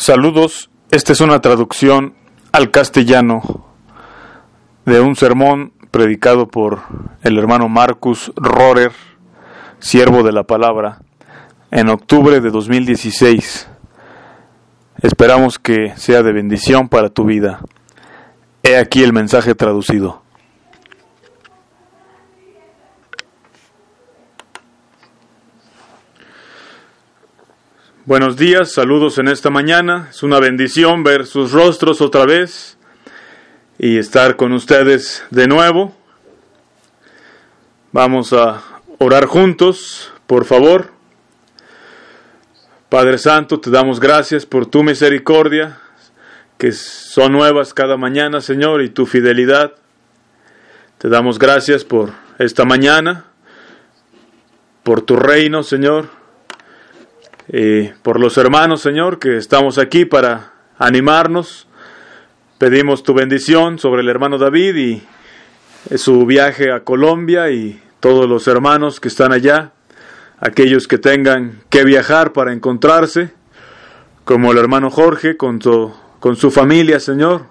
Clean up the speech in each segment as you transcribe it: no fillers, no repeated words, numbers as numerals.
Saludos, esta es una traducción al castellano de un sermón predicado por el hermano Marcus Rohrer, siervo de la palabra, en octubre de 2016. Esperamos que sea de bendición para tu vida. He aquí el mensaje traducido. Buenos días, saludos en esta mañana. Es una bendición ver sus rostros otra vez y estar con ustedes de nuevo. Vamos a orar juntos, por favor. Padre Santo, te damos gracias por tu misericordia, que son nuevas cada mañana, Señor, y tu fidelidad. Te damos gracias por esta mañana, por tu reino, Señor. Por los hermanos, Señor, que estamos aquí para animarnos. Pedimos tu bendición sobre el hermano David y su viaje a Colombia y todos los hermanos que están allá, aquellos que tengan que viajar para encontrarse, como el hermano Jorge con su familia, Señor.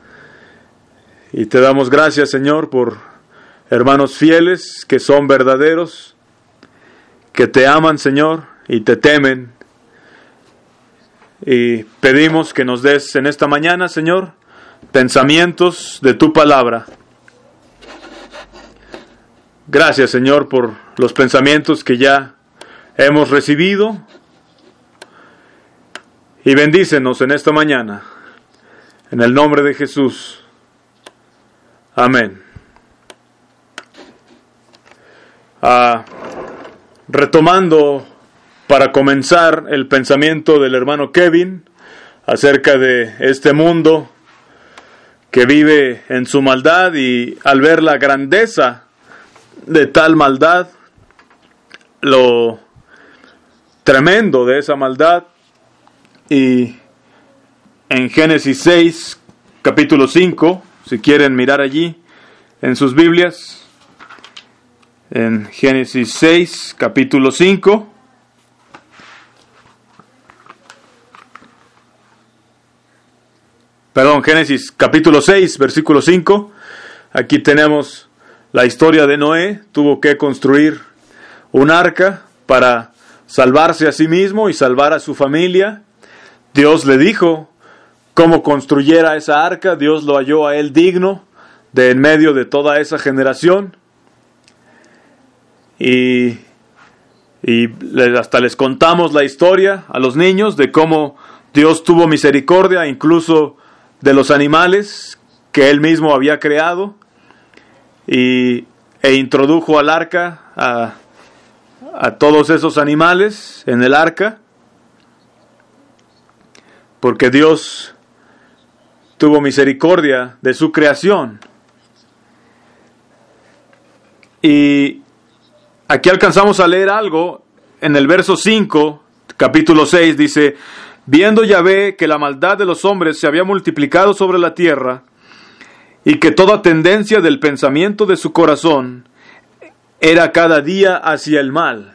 Y te damos gracias, Señor, por hermanos fieles que son verdaderos, que te aman, Señor, y te temen. Y pedimos que nos des en esta mañana, Señor, pensamientos de tu palabra. Gracias, Señor, por los pensamientos que ya hemos recibido. Y bendícenos en esta mañana. En el nombre de Jesús. Amén. Retomando para comenzar el pensamiento del hermano Kevin acerca de este mundo que vive en su maldad, y al ver la grandeza de tal maldad, lo tremendo de esa maldad, y en Génesis 6, capítulo 5, si quieren mirar allí en sus Biblias, en Génesis 6, capítulo 5, Génesis capítulo 6, versículo 5. Aquí tenemos la historia de Noé. Tuvo que construir un arca para salvarse a sí mismo y salvar a su familia. Dios le dijo cómo construyera esa arca. Dios lo halló a él digno de en medio de toda esa generación. Y hasta les contamos la historia a los niños de cómo Dios tuvo misericordia incluso de los animales que él mismo había creado, e introdujo al arca a todos esos animales en el arca, porque Dios tuvo misericordia de su creación. Y aquí alcanzamos a leer algo en el verso 5, capítulo 6, dice: viendo Yahvé que la maldad de los hombres se había multiplicado sobre la tierra, y que toda tendencia del pensamiento de su corazón era cada día hacia el mal.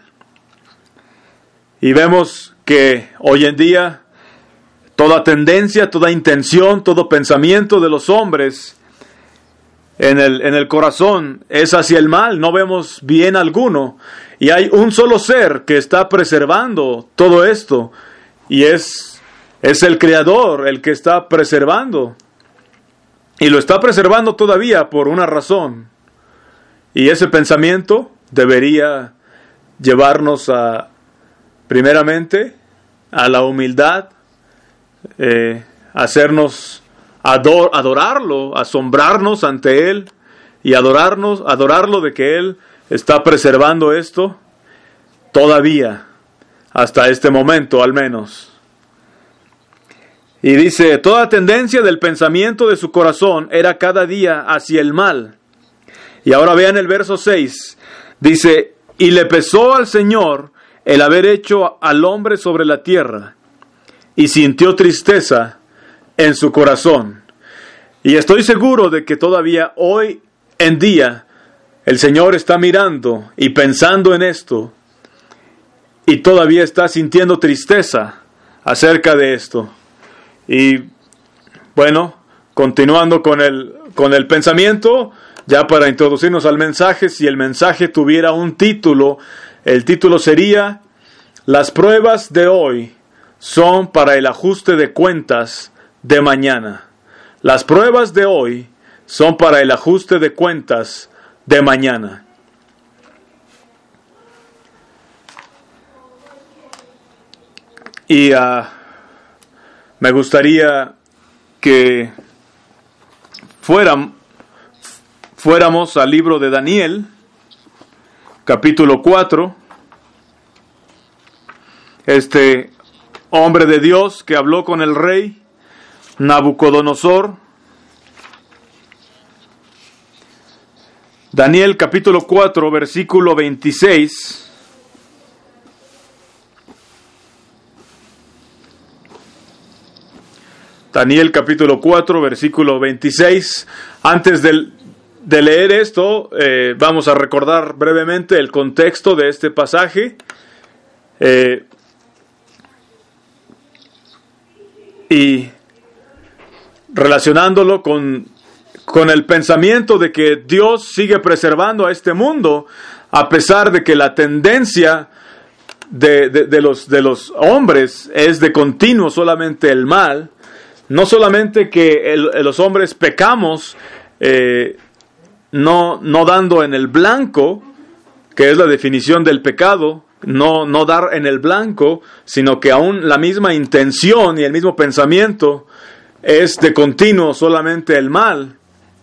Y vemos que hoy en día toda tendencia, toda intención, todo pensamiento de los hombres en el corazón es hacia el mal. No vemos bien alguno. Y hay un solo ser que está preservando todo esto, y es el Creador el que está preservando. Y lo está preservando todavía por una razón. Y ese pensamiento debería llevarnos primeramente, a la humildad, hacernos adorarlo, asombrarnos ante Él y adorarlo de que Él está preservando esto todavía, hasta este momento al menos. Y dice: toda tendencia del pensamiento de su corazón era cada día hacia el mal. Y ahora vean el verso 6. Dice: y le pesó al Señor el haber hecho al hombre sobre la tierra, y sintió tristeza en su corazón. Y estoy seguro de que todavía hoy en día el Señor está mirando y pensando en esto, y todavía está sintiendo tristeza acerca de esto. Y bueno, continuando con el pensamiento, ya para introducirnos al mensaje, si el mensaje tuviera un título, el título sería: Las pruebas de hoy son para el ajuste de cuentas de mañana. Las pruebas de hoy son para el ajuste de cuentas de mañana. Y me gustaría que fuéramos al libro de Daniel, capítulo 4. Este hombre de Dios que habló con el rey Nabucodonosor. Daniel capítulo 4, versículo 26. Daniel capítulo 4, versículo 26. Antes de leer esto, vamos a recordar brevemente el contexto de este pasaje. Y relacionándolo con el pensamiento de que Dios sigue preservando a este mundo, a pesar de que la tendencia de los hombres es de continuo solamente el mal. No solamente que los hombres pecamos, no dando en el blanco, que es la definición del pecado, no dar en el blanco, sino que aún la misma intención y el mismo pensamiento es de continuo solamente el mal.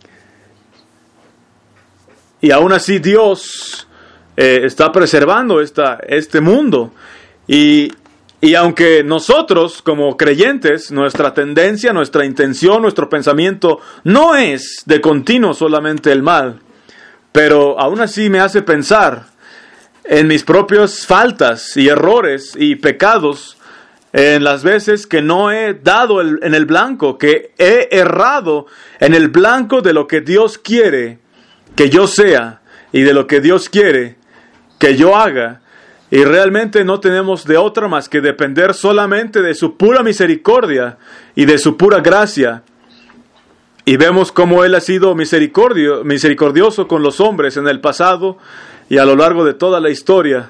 Y aún así Dios está preservando este mundo. Y aunque nosotros, como creyentes, nuestra tendencia, nuestra intención, nuestro pensamiento no es de continuo solamente el mal, pero aún así me hace pensar en mis propias faltas y errores y pecados, en las veces que no he dado en el blanco, que he errado en el blanco de lo que Dios quiere que yo sea y de lo que Dios quiere que yo haga. Y realmente no tenemos de otra más que depender solamente de su pura misericordia y de su pura gracia. Y vemos cómo Él ha sido misericordioso con los hombres en el pasado y a lo largo de toda la historia.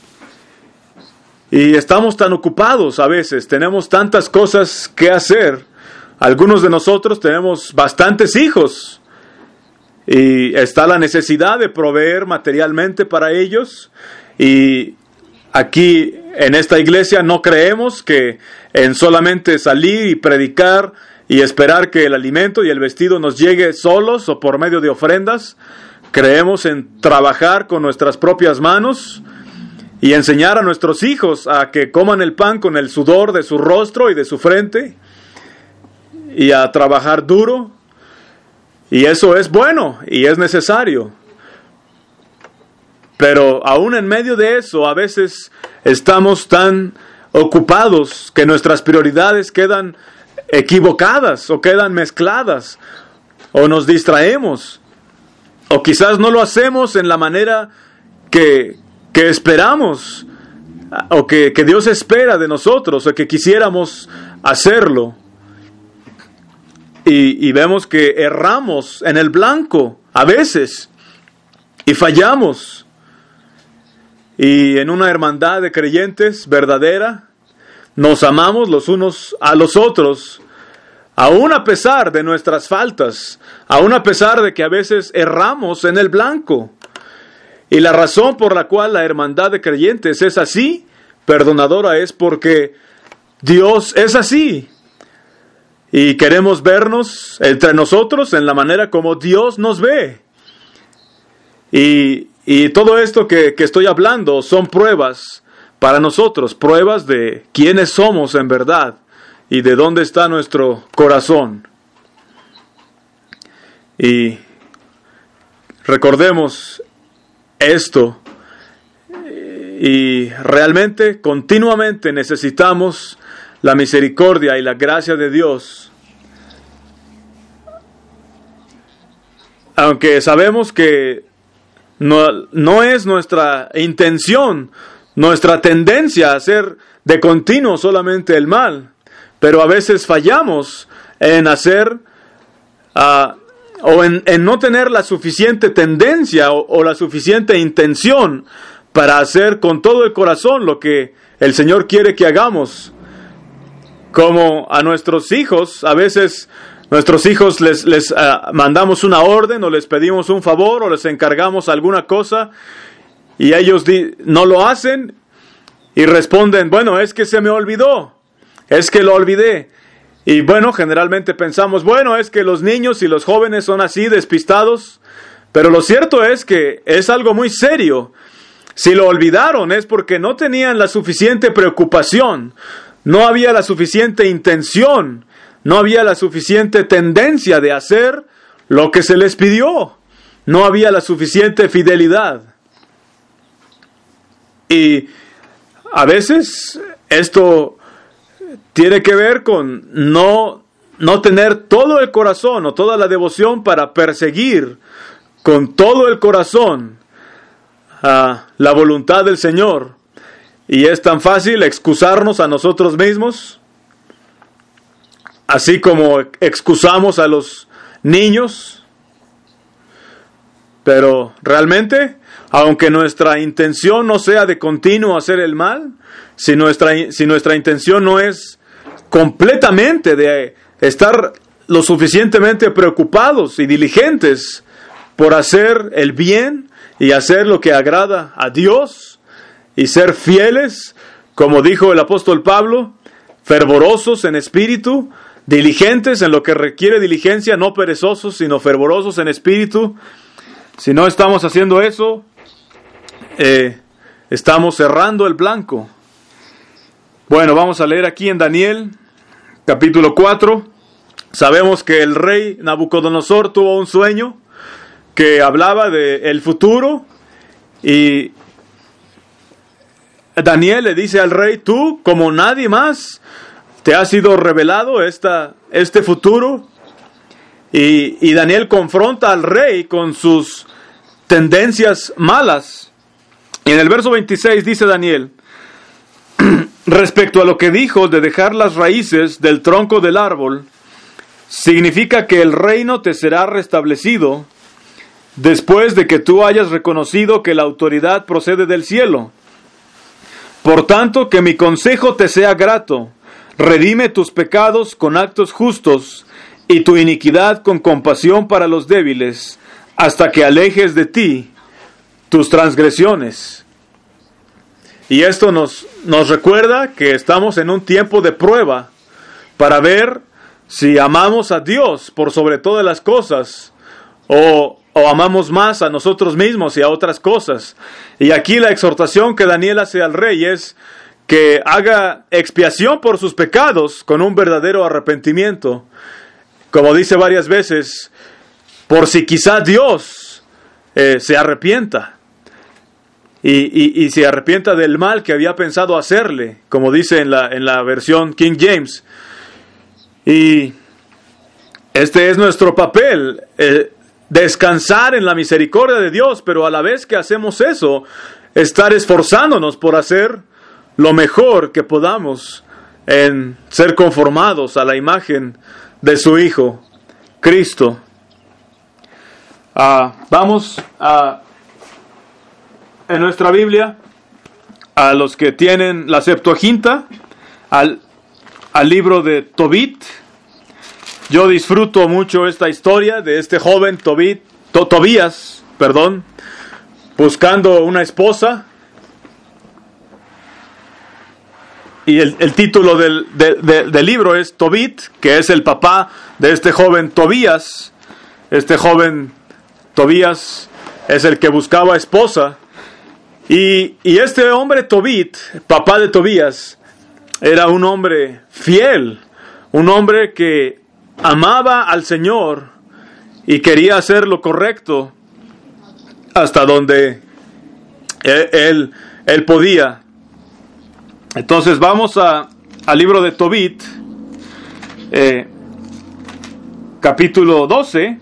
Y estamos tan ocupados a veces, tenemos tantas cosas que hacer. Algunos de nosotros tenemos bastantes hijos y está la necesidad de proveer materialmente para ellos. Y aquí en esta iglesia no creemos que en solamente salir y predicar y esperar que el alimento y el vestido nos llegue solos o por medio de ofrendas. Creemos en trabajar con nuestras propias manos y enseñar a nuestros hijos a que coman el pan con el sudor de su rostro y de su frente y a trabajar duro. Y eso es bueno y es necesario. Pero aún en medio de eso, a veces estamos tan ocupados que nuestras prioridades quedan equivocadas o quedan mezcladas o nos distraemos o quizás no lo hacemos en la manera que esperamos o que Dios espera de nosotros o que quisiéramos hacerlo. Y vemos que erramos en el blanco a veces y fallamos. Y en una hermandad de creyentes verdadera, nos amamos los unos a los otros, aún a pesar de nuestras faltas, aún a pesar de que a veces erramos en el blanco. Y la razón por la cual la hermandad de creyentes es así, perdonadora, es porque Dios es así. Y queremos vernos entre nosotros en la manera como Dios nos ve. Y todo esto que estoy hablando son pruebas para nosotros, pruebas de quiénes somos en verdad y de dónde está nuestro corazón. Y recordemos esto, y realmente, continuamente necesitamos la misericordia y la gracia de Dios. Aunque sabemos que no es nuestra intención, nuestra tendencia a hacer de continuo solamente el mal, pero a veces fallamos en hacer o en no tener la suficiente tendencia o la suficiente intención para hacer con todo el corazón lo que el Señor quiere que hagamos. Como a nuestros hijos, a veces nuestros hijos les mandamos una orden o les pedimos un favor o les encargamos alguna cosa y ellos no lo hacen y responden, bueno, es que se me olvidó, es que lo olvidé. Y bueno, generalmente pensamos, bueno, es que los niños y los jóvenes son así despistados, pero lo cierto es que es algo muy serio. Si lo olvidaron es porque no tenían la suficiente preocupación, no había la suficiente intención, no había la suficiente tendencia de hacer lo que se les pidió, no había la suficiente fidelidad. Y a veces esto tiene que ver con no tener todo el corazón o toda la devoción para perseguir con todo el corazón la voluntad del Señor. Y es tan fácil excusarnos a nosotros mismos, así como excusamos a los niños. Pero realmente, aunque nuestra intención no sea de continuo hacer el mal, si nuestra intención no es completamente de estar lo suficientemente preocupados y diligentes por hacer el bien y hacer lo que agrada a Dios y ser fieles, como dijo el apóstol Pablo, fervorosos en espíritu, diligentes en lo que requiere diligencia, no perezosos, sino fervorosos en espíritu. Si no estamos haciendo eso, estamos cerrando el blanco. Bueno, vamos a leer aquí en Daniel, capítulo 4. Sabemos que el rey Nabucodonosor tuvo un sueño que hablaba del futuro y Daniel le dice al rey, tú como nadie más te ha sido revelado este futuro. Y Daniel confronta al rey con sus tendencias malas. Y en el verso 26 dice Daniel, respecto a lo que dijo de dejar las raíces del tronco del árbol, significa que el reino te será restablecido después de que tú hayas reconocido que la autoridad procede del cielo. Por tanto, que mi consejo te sea grato, redime tus pecados con actos justos y tu iniquidad con compasión para los débiles, hasta que alejes de ti tus transgresiones. Y esto nos recuerda que estamos en un tiempo de prueba para ver si amamos a Dios por sobre todas las cosas o amamos más a nosotros mismos y a otras cosas. Y aquí la exhortación que Daniel hace al rey es que haga expiación por sus pecados con un verdadero arrepentimiento. Como dice varias veces, por si quizá Dios se arrepienta. Y se arrepienta del mal que había pensado hacerle, como dice en la versión King James. Y este es nuestro papel, descansar en la misericordia de Dios, pero a la vez que hacemos eso, estar esforzándonos por hacer lo mejor que podamos en ser conformados a la imagen de su Hijo, Cristo. Vamos en nuestra Biblia, a los que tienen la Septuaginta, al libro de Tobit. Yo disfruto mucho esta historia de este joven Tobías, buscando una esposa. Y el título del libro es Tobit, que es el papá de este joven Tobías. Este joven Tobías es el que buscaba esposa. Y este hombre Tobit, papá de Tobías, era un hombre fiel, un hombre que amaba al Señor y quería hacer lo correcto hasta donde él podía. Entonces vamos al libro de Tobit, capítulo 12.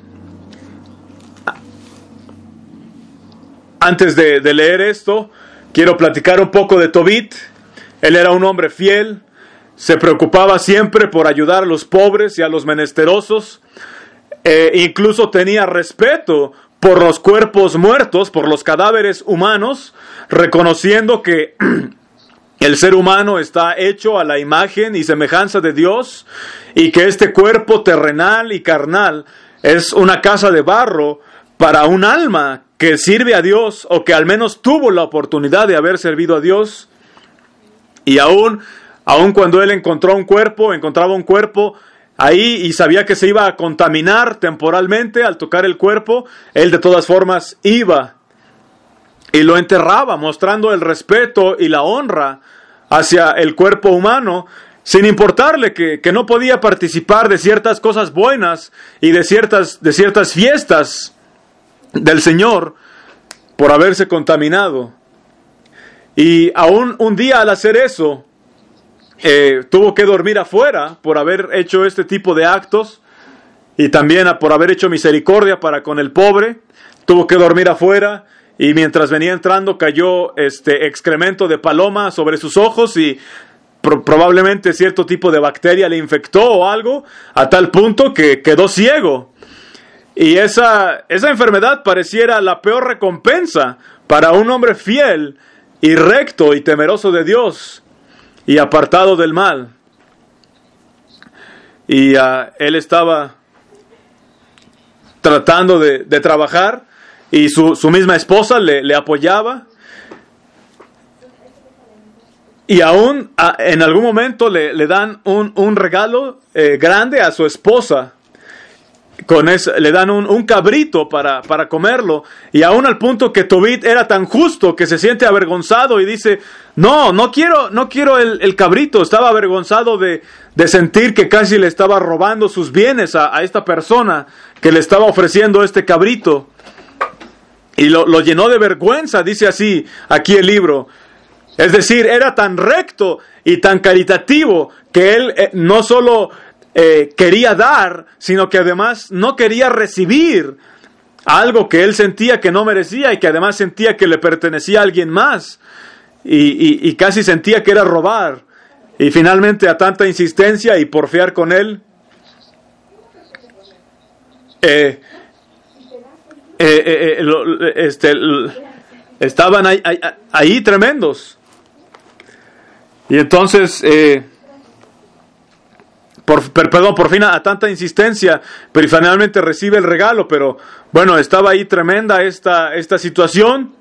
Antes de leer esto, quiero platicar un poco de Tobit. Él era un hombre fiel. se preocupaba siempre por ayudar a los pobres y a los menesterosos. Incluso tenía respeto por los cuerpos muertos, por los cadáveres humanos, reconociendo que el ser humano está hecho a la imagen y semejanza de Dios, y que este cuerpo terrenal y carnal es una casa de barro para un alma que sirve a Dios, o que al menos tuvo la oportunidad de haber servido a Dios. Y aún cuando él encontraba un cuerpo ahí y sabía que se iba a contaminar temporalmente al tocar el cuerpo, él de todas formas iba y lo enterraba, mostrando el respeto y la honra hacia el cuerpo humano, sin importarle que no podía participar de ciertas cosas buenas y de ciertas fiestas del Señor por haberse contaminado. Y aún un día al hacer eso, tuvo que dormir afuera por haber hecho este tipo de actos, y también por haber hecho misericordia para con el pobre. Tuvo que dormir afuera, y mientras venía entrando cayó excremento de paloma sobre sus ojos, y probablemente cierto tipo de bacteria le infectó o algo, a tal punto que quedó ciego. Y esa enfermedad pareciera la peor recompensa para un hombre fiel y recto y temeroso de Dios y apartado del mal. Y él estaba tratando de trabajar, y su misma esposa le apoyaba. Y aún en algún momento le dan un regalo grande a su esposa. Le dan un cabrito para comerlo, y aún al punto que Tobit era tan justo que se siente avergonzado y dice: no quiero el cabrito. Estaba avergonzado de sentir que casi le estaba robando sus bienes a esta persona que le estaba ofreciendo este cabrito, y lo llenó de vergüenza. Dice así aquí el libro. Es decir, era tan recto y tan caritativo que él no solo quería dar, sino que además no quería recibir algo que él sentía que no merecía, y que además sentía que le pertenecía a alguien más, y casi sentía que era robar. Y finalmente, a tanta insistencia y porfiar con él, estaban ahí tremendos. Y entonces por fin a tanta insistencia, pero finalmente recibe el regalo. Pero bueno, estaba ahí tremenda esta situación,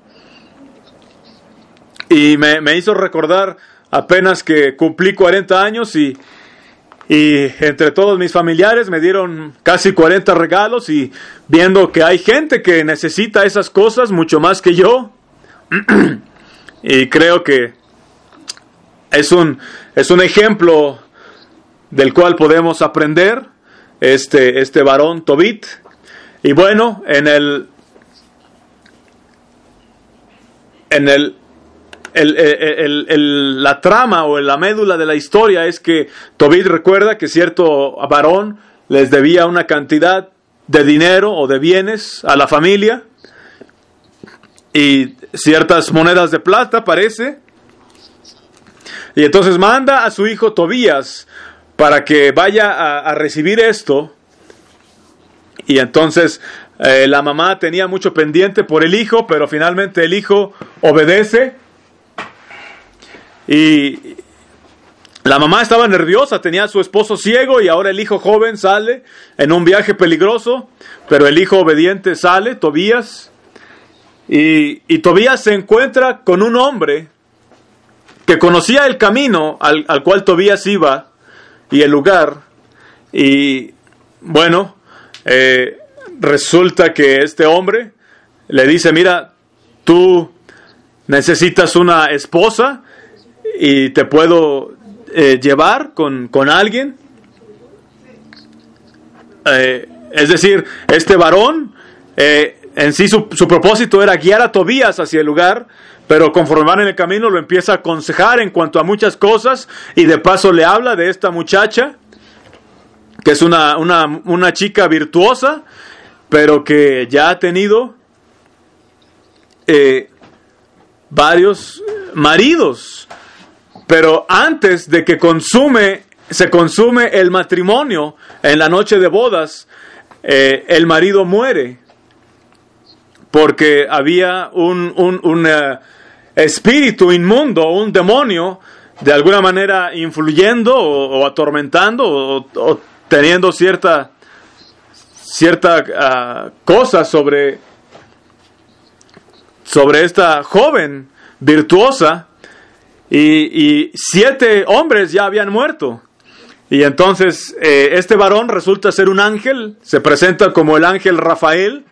y me hizo recordar apenas que cumplí 40 años, y entre todos mis familiares me dieron casi 40 regalos, y viendo que hay gente que necesita esas cosas mucho más que yo, y creo que es un ejemplo del cual podemos aprender este varón Tobit. Y bueno, la trama o la médula de la historia es que Tobit recuerda que cierto varón les debía una cantidad de dinero o de bienes a la familia, y ciertas monedas de plata, parece. Y entonces manda a su hijo Tobías para que vaya a recibir esto. Y entonces la mamá tenía mucho pendiente por el hijo, pero finalmente el hijo obedece. Y la mamá estaba nerviosa, tenía a su esposo ciego, y ahora el hijo joven sale en un viaje peligroso, pero el hijo obediente sale, Tobías. Y Tobías se encuentra con un hombre que conocía el camino al cual Tobías iba y el lugar. Y bueno, resulta que este hombre le dice: mira, tú necesitas una esposa y te puedo llevar con alguien. Es decir, este varón en sí su propósito era guiar a Tobías hacia el lugar, pero conforme van en el camino lo empieza a aconsejar en cuanto a muchas cosas, y de paso le habla de esta muchacha que es una chica virtuosa, pero que ya ha tenido varios maridos, Pero antes de que se consume el matrimonio, en la noche de bodas, el marido muere. Porque había un espíritu inmundo, un demonio, de alguna manera influyendo o atormentando o teniendo cierta cosa sobre esta joven virtuosa, y 7 hombres ya habían muerto. Y entonces este varón resulta ser un ángel, se presenta como el ángel Rafael.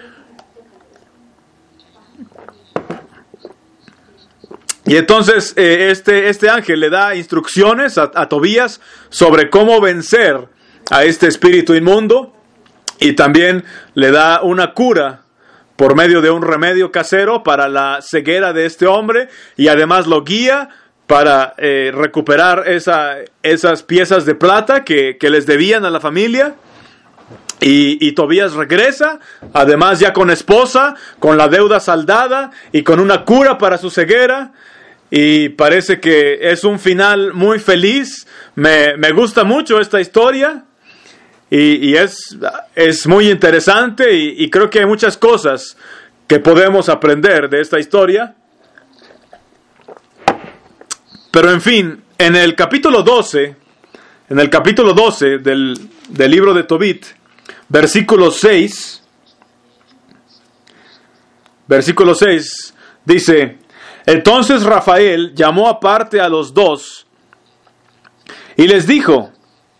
Y entonces este ángel le da instrucciones a Tobías sobre cómo vencer a este espíritu inmundo, y también le da una cura por medio de un remedio casero para la ceguera de este hombre, y además lo guía para recuperar esas piezas de plata que les debían a la familia. Y Tobías regresa, además ya con esposa, con la deuda saldada y con una cura para su ceguera. Y parece que es un final muy feliz. Me gusta mucho esta historia. Y es muy interesante, y creo que hay muchas cosas que podemos aprender de esta historia. Pero en fin, en el capítulo 12 del libro de Tobit, versículo 6 dice: entonces Rafael llamó aparte a los 2 y les dijo: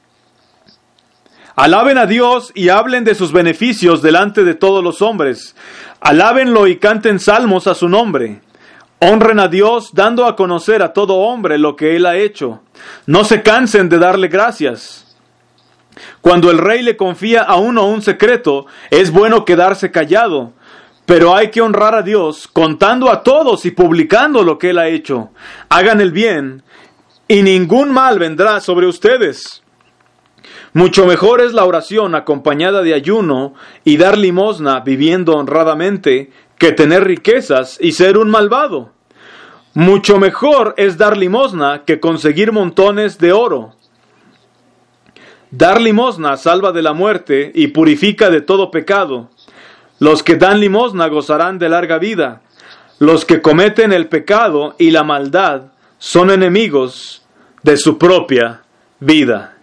alaben a Dios y hablen de sus beneficios delante de todos los hombres. Alábenlo y canten salmos a su nombre. Honren a Dios dando a conocer a todo hombre lo que Él ha hecho. No se cansen de darle gracias. Cuando el rey le confía a uno un secreto, es bueno quedarse callado. Pero hay que honrar a Dios contando a todos y publicando lo que Él ha hecho. Hagan el bien y ningún mal vendrá sobre ustedes. Mucho mejor es la oración acompañada de ayuno y dar limosna viviendo honradamente que tener riquezas y ser un malvado. Mucho mejor es dar limosna que conseguir montones de oro. Dar limosna salva de la muerte y purifica de todo pecado. Los que dan limosna gozarán de larga vida. Los que cometen el pecado y la maldad son enemigos de su propia vida.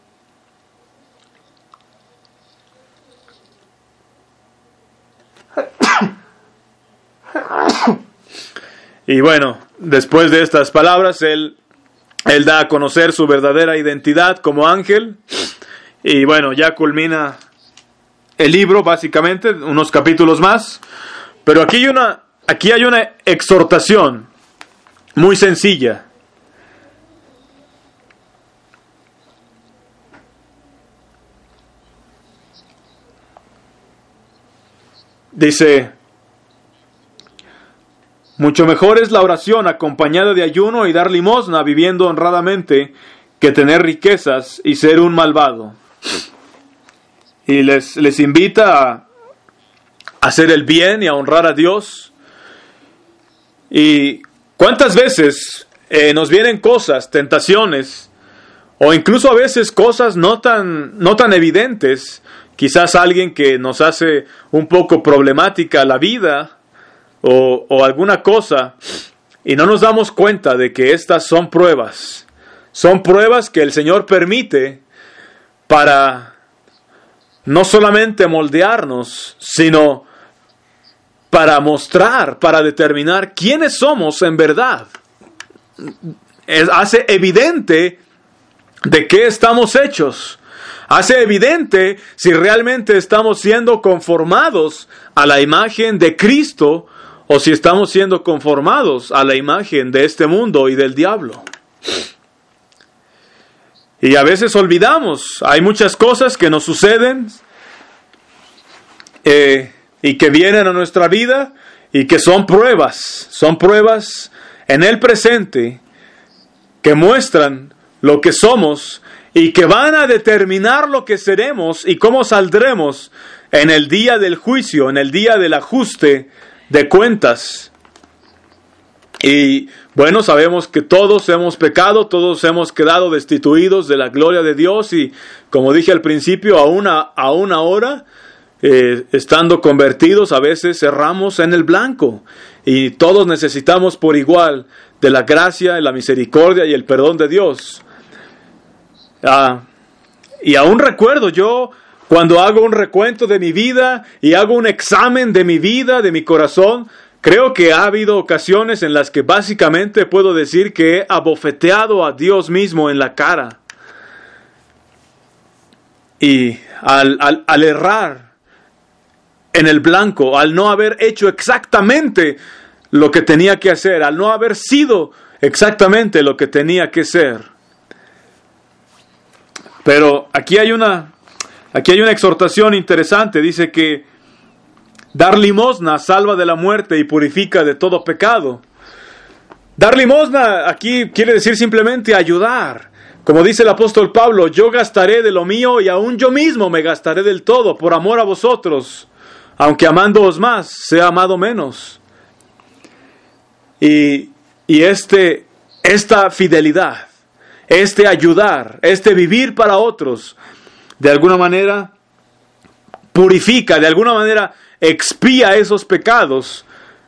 Y bueno, después de estas palabras, él da a conocer su verdadera identidad como ángel. Y bueno, ya culmina el libro, básicamente, unos capítulos más. Pero aquí hay una exhortación muy sencilla. Dice: mucho mejor es la oración acompañada de ayuno y dar limosna viviendo honradamente que tener riquezas y ser un malvado. Y les invita a hacer el bien y a honrar a Dios. Y cuántas veces nos vienen cosas, tentaciones, o incluso a veces cosas no tan evidentes, quizás alguien que nos hace un poco problemática la vida, o alguna cosa, y no nos damos cuenta de que estas son pruebas que el Señor permite para no solamente moldearnos, sino para mostrar, para determinar quiénes somos en verdad. Hace evidente de qué estamos hechos. Hace evidente si realmente estamos siendo conformados a la imagen de Cristo o si estamos siendo conformados a la imagen de este mundo y del diablo. Y a veces olvidamos, hay muchas cosas que nos suceden y que vienen a nuestra vida y que son pruebas en el presente que muestran lo que somos y que van a determinar lo que seremos y cómo saldremos en el día del juicio, en el día del ajuste de cuentas. Y bueno, sabemos que todos hemos pecado, todos hemos quedado destituidos de la gloria de Dios y, como dije al principio, aún ahora, estando convertidos, a veces erramos en el blanco y todos necesitamos por igual de la gracia, la misericordia y el perdón de Dios. Y aún recuerdo yo, cuando hago un recuento de mi vida y hago un examen de mi vida, de mi corazón, creo que ha habido ocasiones en las que básicamente puedo decir que he abofeteado a Dios mismo en la cara. Y al errar en el blanco, al no haber hecho exactamente lo que tenía que hacer, al no haber sido exactamente lo que tenía que ser. Pero aquí hay una exhortación interesante. Dice que dar limosna salva de la muerte y purifica de todo pecado. Dar limosna aquí quiere decir simplemente ayudar. Como dice el apóstol Pablo, yo gastaré de lo mío y aún yo mismo me gastaré del todo por amor a vosotros, aunque amándoos más, sea amado menos. Y esta fidelidad, este ayudar, este vivir para otros, de alguna manera purifica, de alguna manera expía esos pecados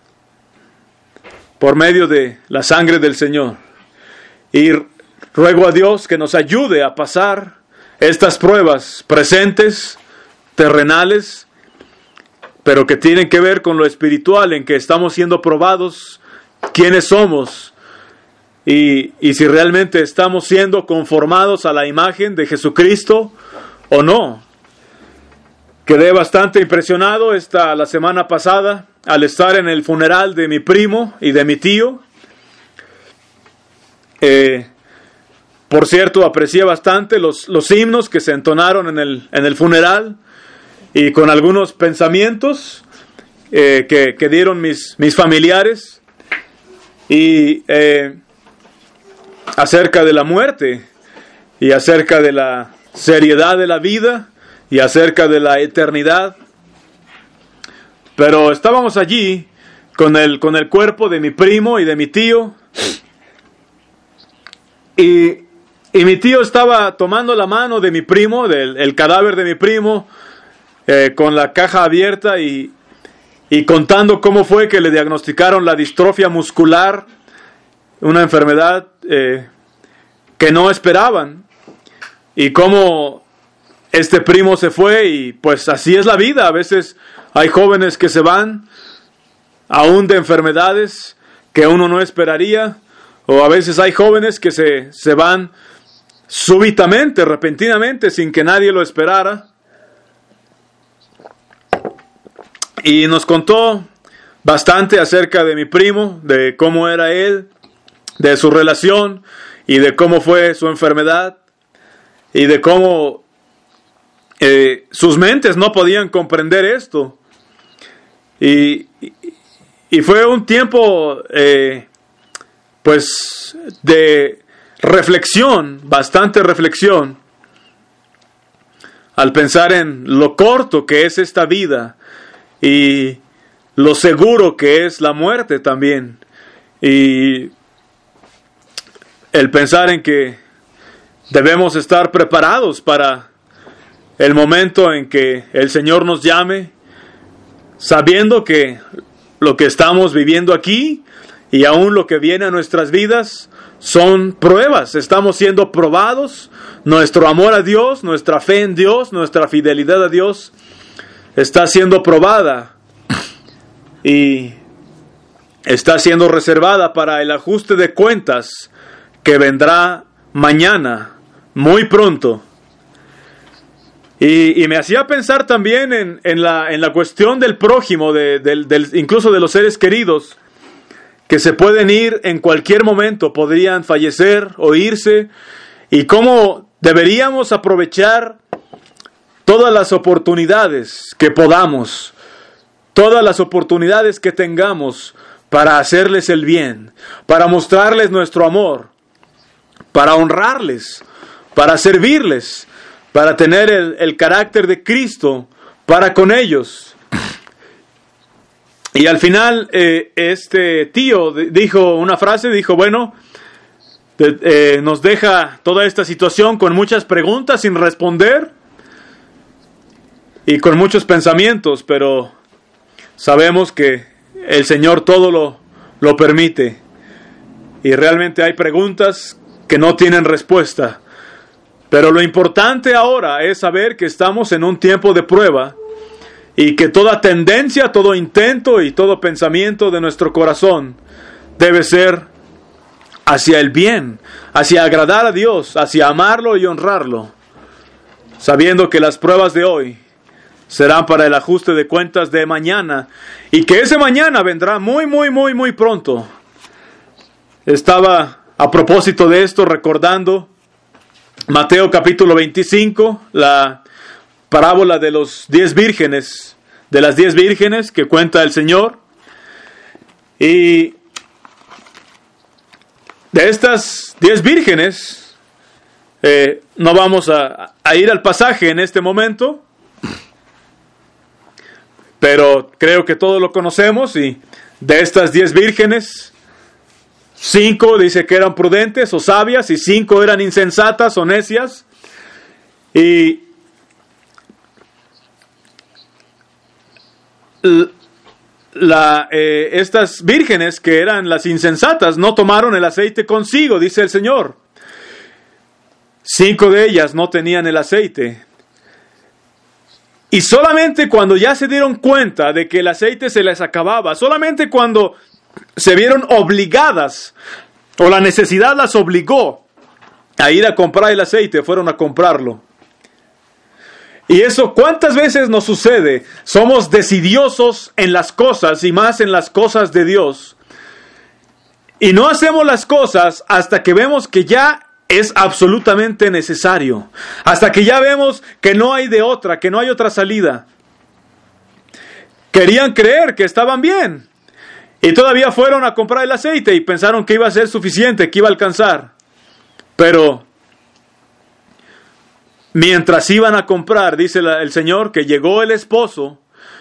por medio de la sangre del Señor. Y ruego a Dios que nos ayude a pasar estas pruebas presentes, terrenales, pero que tienen que ver con lo espiritual, en que estamos siendo probados quiénes somos y si realmente estamos siendo conformados a la imagen de Jesucristo o no. Quedé bastante impresionado la semana pasada al estar en el funeral de mi primo y de mi tío. Por cierto, aprecié bastante los himnos que se entonaron en el funeral y con algunos pensamientos que dieron mis familiares y acerca de la muerte y acerca de la seriedad de la vida y acerca de la eternidad. Pero estábamos allí con el cuerpo de mi primo y de mi tío, y mi tío estaba tomando la mano de mi primo, el cadáver de mi primo, con la caja abierta y contando cómo fue que le diagnosticaron la distrofia muscular, una enfermedad que no esperaban, y cómo este primo se fue. Y pues así es la vida. A veces hay jóvenes que se van aún de enfermedades que uno no esperaría, o a veces hay jóvenes que se van súbitamente, repentinamente, sin que nadie lo esperara. Y nos contó bastante acerca de mi primo, de cómo era él, de su relación y de cómo fue su enfermedad y de cómo sus mentes no podían comprender esto. Y fue un tiempo pues de reflexión, bastante reflexión, al pensar en lo corto que es esta vida y lo seguro que es la muerte también, y el pensar en que debemos estar preparados para el momento en que el Señor nos llame, sabiendo que lo que estamos viviendo aquí y aún lo que viene a nuestras vidas son pruebas. Estamos siendo probados. Nuestro amor a Dios, nuestra fe en Dios, nuestra fidelidad a Dios está siendo probada y está siendo reservada para el ajuste de cuentas que vendrá mañana, muy pronto. Y me hacía pensar también en la cuestión del prójimo, incluso de los seres queridos, que se pueden ir en cualquier momento, podrían fallecer o irse, y cómo deberíamos aprovechar todas las oportunidades que podamos, todas las oportunidades que tengamos para hacerles el bien, para mostrarles nuestro amor, para honrarles, para servirles, para tener el carácter de Cristo para con ellos. Y al final este tío dijo una frase, dijo, bueno, nos deja toda esta situación con muchas preguntas sin responder y con muchos pensamientos, pero sabemos que el Señor todo lo permite y realmente hay preguntas que no tienen respuesta. Pero lo importante ahora es saber que estamos en un tiempo de prueba y que toda tendencia, todo intento y todo pensamiento de nuestro corazón debe ser hacia el bien, hacia agradar a Dios, hacia amarlo y honrarlo, sabiendo que las pruebas de hoy serán para el ajuste de cuentas de mañana y que ese mañana vendrá muy, muy, muy, muy pronto. Estaba a propósito de esto recordando Mateo capítulo 25, la parábola de los 10 vírgenes, de las 10 vírgenes que cuenta el Señor. Y de estas 10 vírgenes, no vamos a ir al pasaje en este momento, pero creo que todos lo conocemos. Y de estas 10 vírgenes, 5 dice que eran prudentes o sabias y 5 eran insensatas o necias. Y estas vírgenes que eran las insensatas no tomaron el aceite consigo, dice el Señor. 5 de ellas no tenían el aceite. Y solamente cuando ya se dieron cuenta de que el aceite se les acababa, solamente cuando se vieron obligadas, o la necesidad las obligó a ir a comprar el aceite, fueron a comprarlo. Y eso, ¿cuántas veces nos sucede? Somos decidiosos en las cosas y más en las cosas de Dios. Y no hacemos las cosas hasta que vemos que ya es absolutamente necesario. Hasta que ya vemos que no hay de otra, que no hay otra salida. Querían creer que estaban bien. Y todavía fueron a comprar el aceite y pensaron que iba a ser suficiente, que iba a alcanzar. Pero mientras iban a comprar, dice el Señor, que llegó el esposo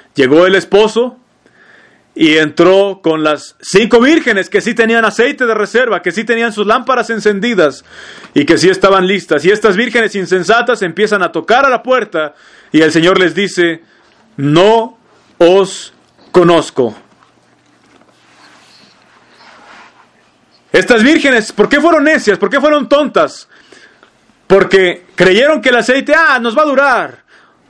y entró con las 5 vírgenes que sí tenían aceite de reserva, que sí tenían sus lámparas encendidas y que sí estaban listas. Y estas vírgenes insensatas empiezan a tocar a la puerta y el Señor les dice, no os conozco. Estas vírgenes, ¿por qué fueron necias? ¿Por qué fueron tontas? Porque creyeron que el aceite, nos va a durar.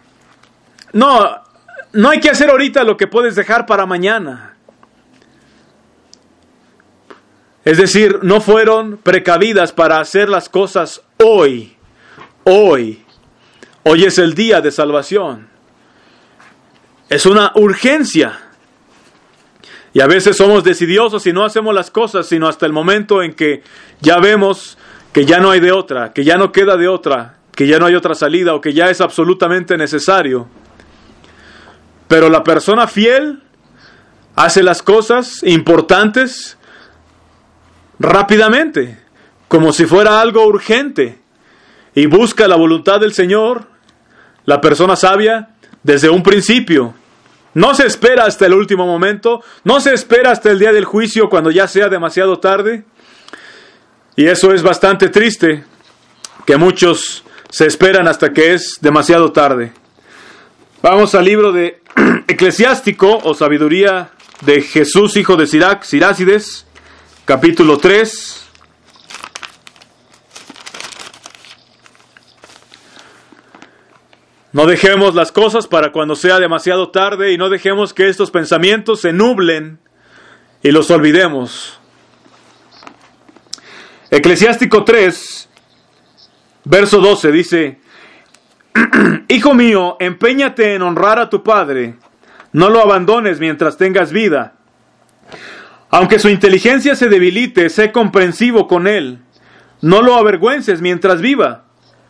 No hay que hacer ahorita lo que puedes dejar para mañana. Es decir, no fueron precavidas para hacer las cosas hoy. Hoy es el día de salvación. Es una urgencia. Y a veces somos decidiosos y no hacemos las cosas, sino hasta el momento en que ya vemos que ya no hay de otra, que ya no queda de otra, que ya no hay otra salida o que ya es absolutamente necesario. Pero la persona fiel hace las cosas importantes rápidamente, como si fuera algo urgente, y busca la voluntad del Señor. La persona sabia desde un principio. No se espera hasta el último momento, no se espera hasta el día del juicio cuando ya sea demasiado tarde. Y eso es bastante triste, que muchos se esperan hasta que es demasiado tarde. Vamos al libro de Eclesiástico o Sabiduría de Jesús, hijo de Sirácides, capítulo 3. No dejemos las cosas para cuando sea demasiado tarde y no dejemos que estos pensamientos se nublen y los olvidemos. Eclesiástico 3, verso 12 dice, Hijo mío, empeñate en honrar a tu padre, no lo abandones mientras tengas vida. Aunque su inteligencia se debilite, sé comprensivo con él, no lo avergüences mientras viva.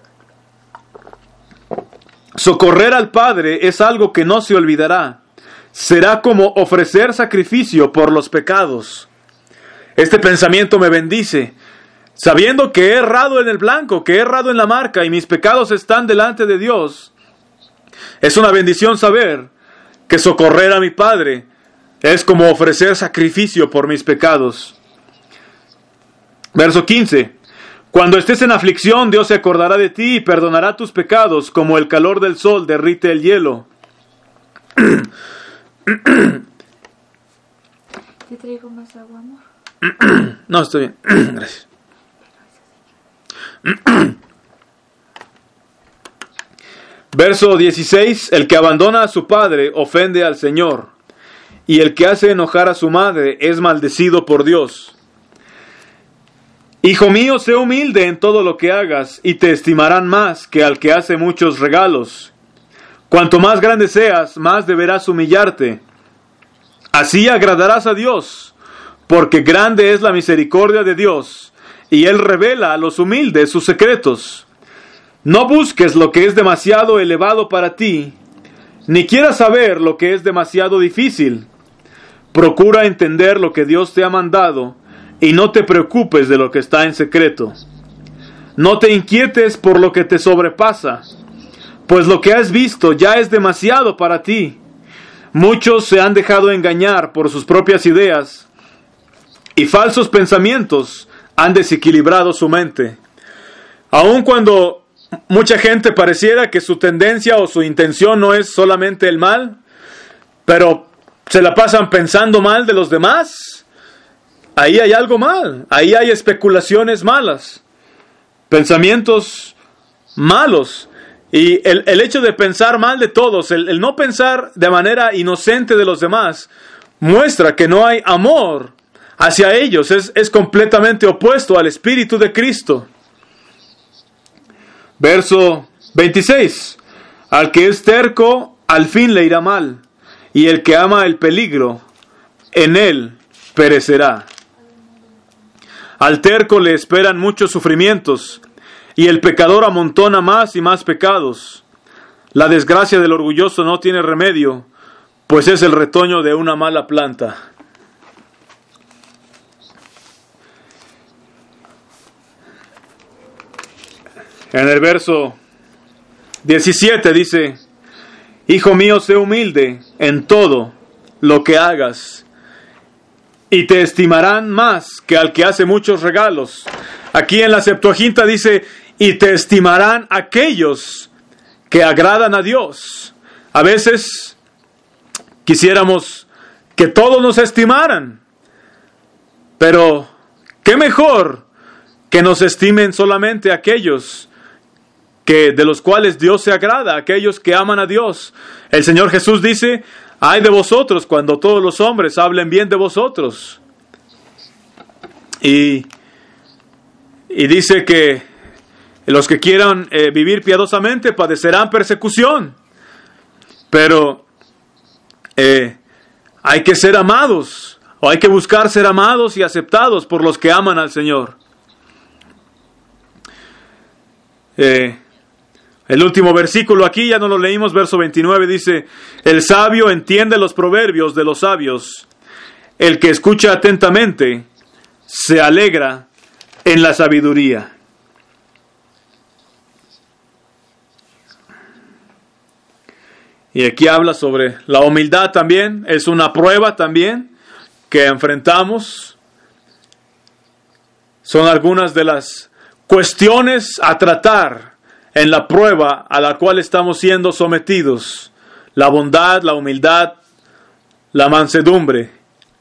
Socorrer al Padre es algo que no se olvidará. Será como ofrecer sacrificio por los pecados. Este pensamiento me bendice, sabiendo que he errado en el blanco, que he errado en la marca y mis pecados están delante de Dios. Es una bendición saber que socorrer a mi Padre es como ofrecer sacrificio por mis pecados. Verso 15. Cuando estés en aflicción, Dios se acordará de ti y perdonará tus pecados, como el calor del sol derrite el hielo. ¿Te traigo más agua, amor? No, estoy bien. Gracias. Verso 16. El que abandona a su padre ofende al Señor, y el que hace enojar a su madre es maldecido por Dios. Hijo mío, sé humilde en todo lo que hagas, y te estimarán más que al que hace muchos regalos. Cuanto más grande seas, más deberás humillarte. Así agradarás a Dios, porque grande es la misericordia de Dios, y Él revela a los humildes sus secretos. No busques lo que es demasiado elevado para ti, ni quieras saber lo que es demasiado difícil. Procura entender lo que Dios te ha mandado, y no te preocupes de lo que está en secreto. No te inquietes por lo que te sobrepasa, pues lo que has visto ya es demasiado para ti. Muchos se han dejado engañar por sus propias ideas, y falsos pensamientos han desequilibrado su mente. Aun cuando mucha gente pareciera que su tendencia o su intención no es solamente el mal, pero se la pasan pensando mal de los demás, ahí hay algo mal, ahí hay especulaciones malas, pensamientos malos. Y el hecho de pensar mal de todos, el no pensar de manera inocente de los demás, muestra que no hay amor hacia ellos, es completamente opuesto al Espíritu de Cristo. Verso 26. Al que es terco, al fin le irá mal, y el que ama el peligro, en él perecerá. Al terco le esperan muchos sufrimientos, y el pecador amontona más y más pecados. La desgracia del orgulloso no tiene remedio, pues es el retoño de una mala planta. En el verso 17 dice: Hijo mío, sé humilde en todo lo que hagas, y te estimarán más que al que hace muchos regalos. Aquí en la Septuaginta dice: y te estimarán aquellos que agradan a Dios. A veces quisiéramos que todos nos estimaran, pero qué mejor que nos estimen solamente aquellos de los cuales Dios se agrada, aquellos que aman a Dios. El Señor Jesús dice: ay de vosotros cuando todos los hombres hablen bien de vosotros. Y dice que los que quieran vivir piadosamente padecerán persecución. Pero hay que ser amados, o hay que buscar ser amados y aceptados por los que aman al Señor. El último versículo aquí, ya no lo leímos, verso 29, dice: el sabio entiende los proverbios de los sabios. El que escucha atentamente se alegra en la sabiduría. Y aquí habla sobre la humildad también. Es una prueba también que enfrentamos. Son algunas de las cuestiones a tratar en la prueba a la cual estamos siendo sometidos: la bondad, la humildad, la mansedumbre.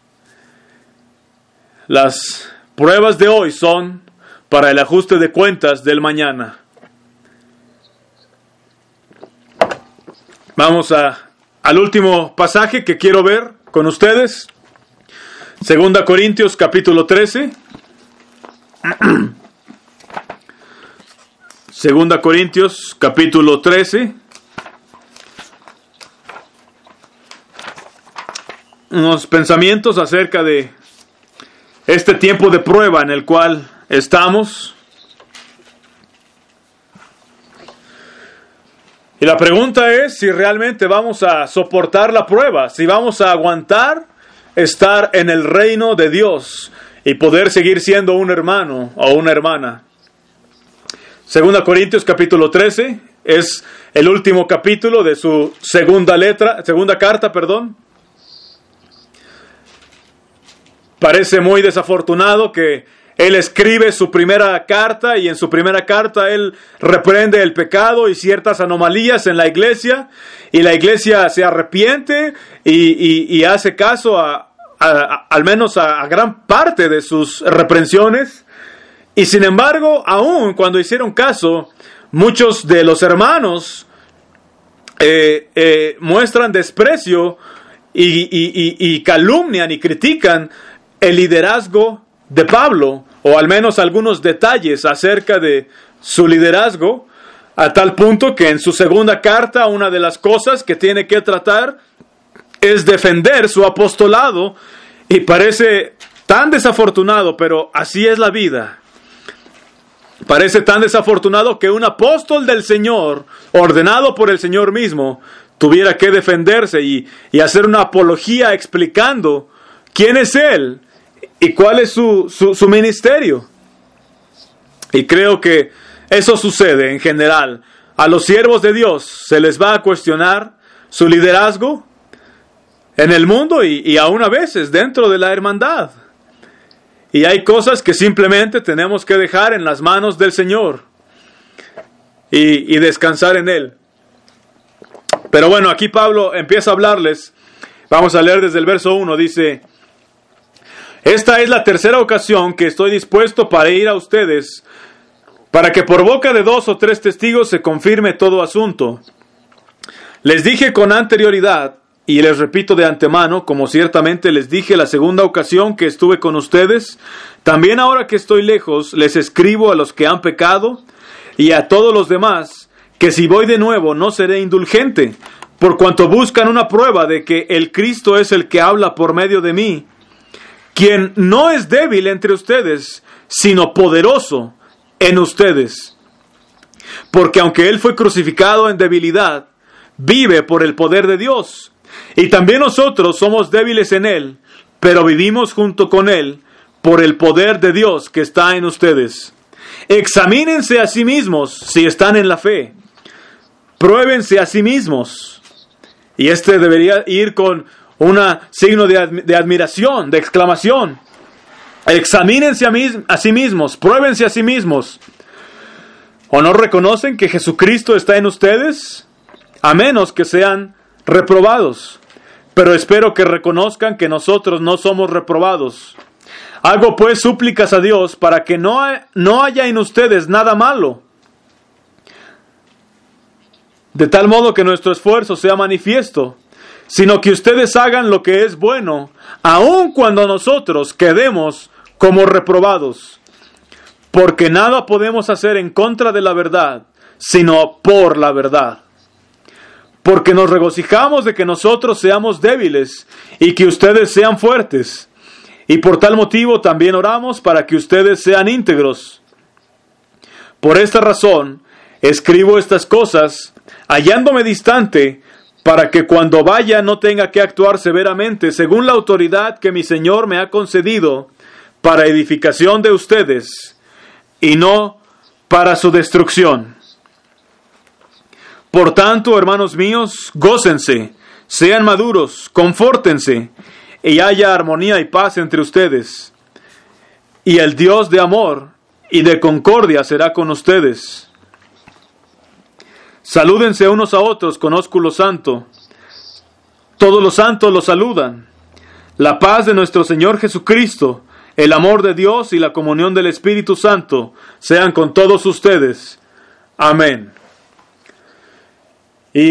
Las pruebas de hoy son para el ajuste de cuentas del mañana. Vamos al último pasaje que quiero ver con ustedes. 2 Corintios capítulo 13. 2 Corintios capítulo 13. Unos pensamientos acerca de este tiempo de prueba en el cual estamos. Y la pregunta es si realmente vamos a soportar la prueba, si vamos a aguantar estar en el reino de Dios y poder seguir siendo un hermano o una hermana. 2 Corintios capítulo 13 es el último capítulo de su segunda carta. parece muy desafortunado que él escribe su primera carta y en su primera carta él reprende el pecado y ciertas anomalías en la iglesia, y la iglesia se arrepiente y hace caso al menos a gran parte de sus reprensiones. Y sin embargo, aún cuando hicieron caso, muchos de los hermanos muestran desprecio y calumnian y critican el liderazgo de Pablo, o al menos algunos detalles acerca de su liderazgo, a tal punto que en su segunda carta una de las cosas que tiene que tratar es defender su apostolado, y parece tan desafortunado, pero así es la vida. Parece tan desafortunado que un apóstol del Señor, ordenado por el Señor mismo, tuviera que defenderse y hacer una apología explicando quién es Él y cuál es su ministerio. Y creo que eso sucede en general. A los siervos de Dios se les va a cuestionar su liderazgo en el mundo y aún a veces dentro de la hermandad. Y hay cosas que simplemente tenemos que dejar en las manos del Señor y descansar en Él. Pero bueno, aquí Pablo empieza a hablarles. Vamos a leer desde el verso 1. Dice: esta es la tercera ocasión que estoy dispuesto para ir a ustedes, para que por boca de 2 o 3 testigos se confirme todo asunto. Les dije con anterioridad, y les repito de antemano, como ciertamente les dije la segunda ocasión que estuve con ustedes, también ahora que estoy lejos, les escribo a los que han pecado y a todos los demás, que si voy de nuevo no seré indulgente, por cuanto buscan una prueba de que el Cristo es el que habla por medio de mí, quien no es débil entre ustedes, sino poderoso en ustedes. Porque aunque Él fue crucificado en debilidad, vive por el poder de Dios. Y también nosotros somos débiles en Él, pero vivimos junto con Él por el poder de Dios que está en ustedes. Examínense a sí mismos si están en la fe. Pruébense a sí mismos. Y este debería ir con un signo de admiración, de exclamación. Examínense a sí mismos, pruébense a sí mismos. ¿O no reconocen que Jesucristo está en ustedes? A menos que sean reprobados. Pero espero que reconozcan que nosotros no somos reprobados. Hago pues súplicas a Dios para que no haya en ustedes nada malo, de tal modo que nuestro esfuerzo sea manifiesto, sino que ustedes hagan lo que es bueno, aun cuando nosotros quedemos como reprobados. Porque nada podemos hacer en contra de la verdad, sino por la verdad. Porque nos regocijamos de que nosotros seamos débiles y que ustedes sean fuertes. Y por tal motivo también oramos para que ustedes sean íntegros. Por esta razón, escribo estas cosas, hallándome distante, para que cuando vaya no tenga que actuar severamente, según la autoridad que mi Señor me ha concedido, para edificación de ustedes, y no para su destrucción. Por tanto, hermanos míos, gócense, sean maduros, confórtense, y haya armonía y paz entre ustedes. Y el Dios de amor y de concordia será con ustedes. Salúdense unos a otros con ósculo santo. Todos los santos los saludan. La paz de nuestro Señor Jesucristo, el amor de Dios y la comunión del Espíritu Santo sean con todos ustedes. Amén. Y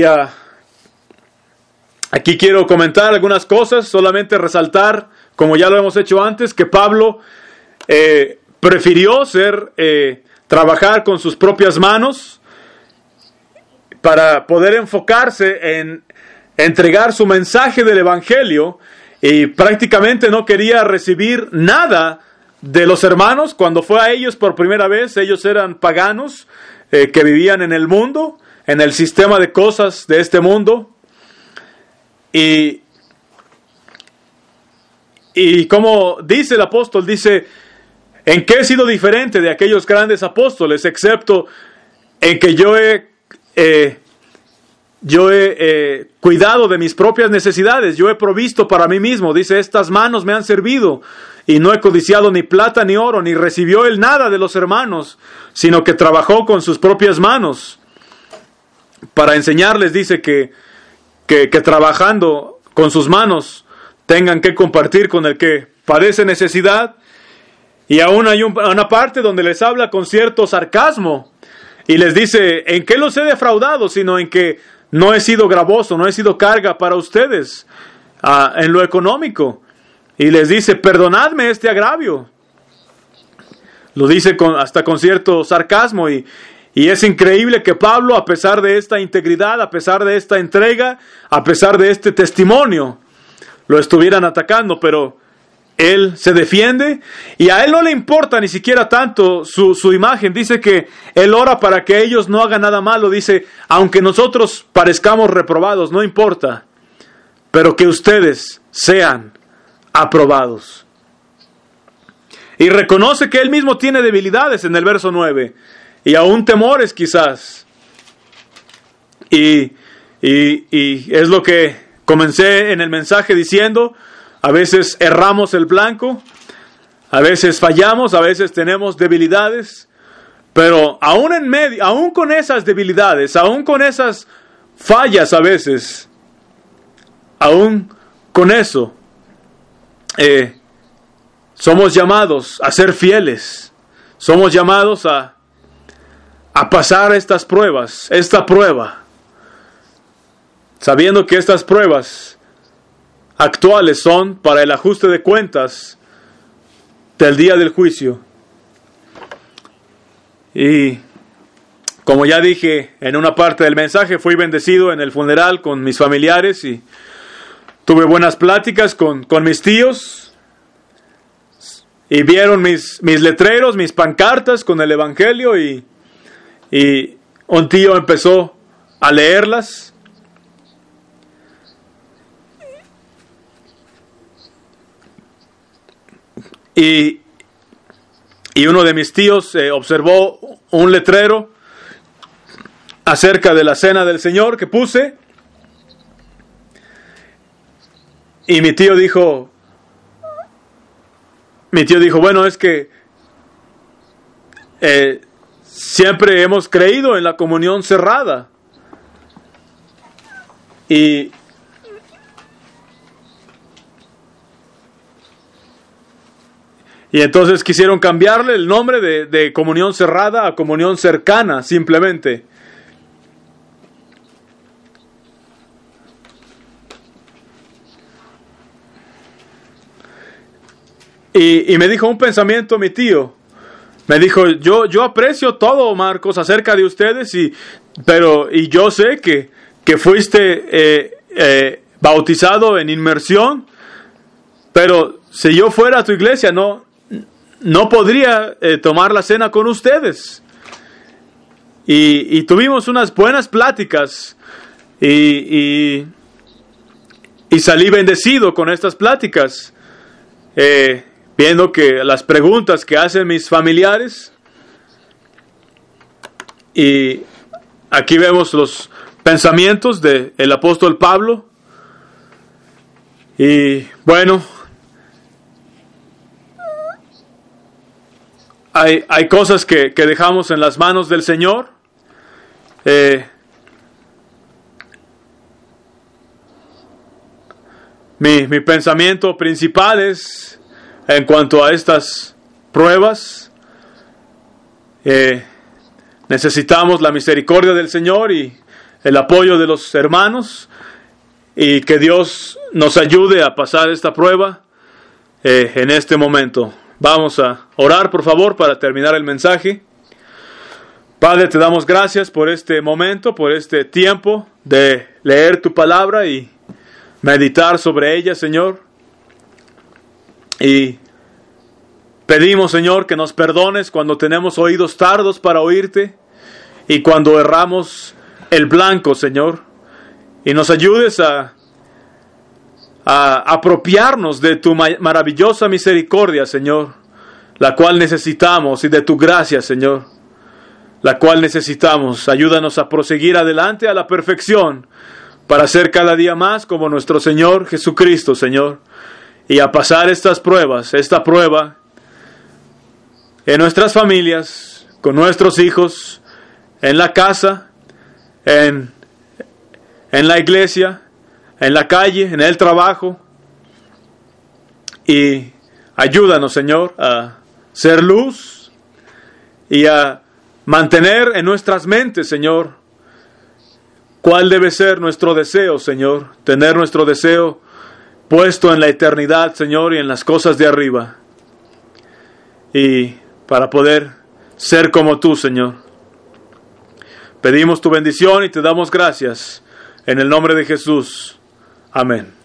aquí quiero comentar algunas cosas, solamente resaltar, como ya lo hemos hecho antes, que Pablo prefirió trabajar con sus propias manos para poder enfocarse en entregar su mensaje del Evangelio, y prácticamente no quería recibir nada de los hermanos. Cuando fue a ellos por primera vez, ellos eran paganos que vivían en el mundo, en el sistema de cosas de este mundo. Y como dice el apóstol, dice: ¿en qué he sido diferente de aquellos grandes apóstoles? Excepto en que yo he cuidado de mis propias necesidades, yo he provisto para mí mismo. Dice: estas manos me han servido y no he codiciado ni plata ni oro, ni recibió él nada de los hermanos, sino que trabajó con sus propias manos. Para enseñarles, dice que trabajando con sus manos tengan que compartir con el que padece necesidad. Y aún hay una parte donde les habla con cierto sarcasmo y les dice: ¿en qué los he defraudado? Sino en que no he sido gravoso, no he sido carga para ustedes en lo económico. Y les dice: perdonadme este agravio. Lo dice hasta con cierto sarcasmo. Y es increíble que Pablo, a pesar de esta integridad, a pesar de esta entrega, a pesar de este testimonio, lo estuvieran atacando, pero él se defiende y a él no le importa ni siquiera tanto su imagen. Dice que él ora para que ellos no hagan nada malo. Dice: aunque nosotros parezcamos reprobados, no importa, pero que ustedes sean aprobados. Y reconoce que él mismo tiene debilidades en el verso 9 y aún temores quizás. Y es lo que comencé en el mensaje diciendo: a veces erramos el blanco, a veces fallamos, a veces tenemos debilidades, pero aún con esas debilidades, aún con esas fallas a veces, aún con eso, somos llamados a ser fieles, somos llamados a pasar estas pruebas, esta prueba, sabiendo que estas pruebas actuales son para el ajuste de cuentas del día del juicio. Y como ya dije en una parte del mensaje, fui bendecido en el funeral con mis familiares y tuve buenas pláticas con mis tíos y vieron mis letreros, mis pancartas con el evangelio y un tío empezó a leerlas. Y uno de mis tíos observó un letrero acerca de la cena del Señor que puse. Y mi tío dijo, bueno, es que siempre hemos creído en la comunión cerrada. Y entonces quisieron cambiarle el nombre de comunión cerrada a comunión cercana, simplemente. Y me dijo un pensamiento mi tío. Me dijo: yo aprecio todo, Marcos, acerca de ustedes, y yo sé que fuiste bautizado en inmersión, pero si yo fuera a tu iglesia no podría tomar la cena con ustedes. Y tuvimos unas buenas pláticas y salí bendecido con estas pláticas, viendo que las preguntas que hacen mis familiares. Y aquí vemos los pensamientos del apóstol Pablo. Y bueno, hay cosas que dejamos en las manos del Señor. Mi pensamiento principal es en cuanto a estas pruebas. Necesitamos la misericordia del Señor y el apoyo de los hermanos, y que Dios nos ayude a pasar esta prueba en este momento. Vamos a orar, por favor, para terminar el mensaje. Padre, te damos gracias por este momento, por este tiempo de leer tu palabra y meditar sobre ella, Señor. Y pedimos, Señor, que nos perdones cuando tenemos oídos tardos para oírte y cuando erramos el blanco, Señor. Y nos ayudes a apropiarnos de tu maravillosa misericordia, Señor, la cual necesitamos, y de tu gracia, Señor, la cual necesitamos. Ayúdanos a proseguir adelante a la perfección para ser cada día más como nuestro Señor Jesucristo, Señor. y a pasar esta prueba, en nuestras familias, con nuestros hijos, en la casa, en la iglesia, en la calle, en el trabajo. Y ayúdanos, Señor, a ser luz y a mantener en nuestras mentes, Señor, cuál debe ser nuestro deseo, Señor. Tener nuestro deseo puesto en la eternidad, Señor, y en las cosas de arriba. Y para poder ser como tú, Señor. Pedimos tu bendición y te damos gracias. En el nombre de Jesús. Amén.